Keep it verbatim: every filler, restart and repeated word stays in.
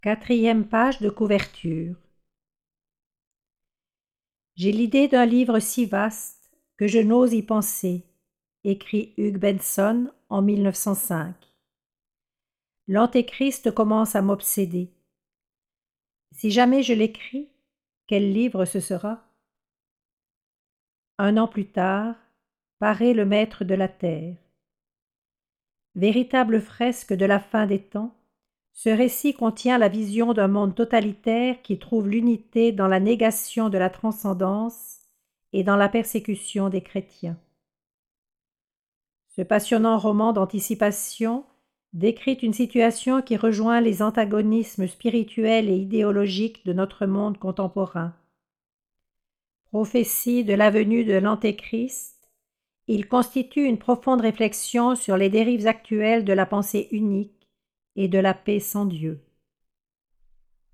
Quatrième page de couverture. J'ai l'idée d'un livre si vaste que je n'ose y penser, écrit Hugh Benson en mille neuf cent cinq. L'Antéchrist commence à m'obséder. Si jamais je l'écris, quel livre ce sera? Un an plus tard, paraît Le Maître de la Terre. Véritable fresque de la fin des temps, ce récit contient la vision d'un monde totalitaire qui trouve l'unité dans la négation de la transcendance et dans la persécution des chrétiens. Ce passionnant roman d'anticipation décrit une situation qui rejoint les antagonismes spirituels et idéologiques de notre monde contemporain. Prophétie de la venue de l'Antéchrist, il constitue une profonde réflexion sur les dérives actuelles de la pensée unique et de la paix sans Dieu.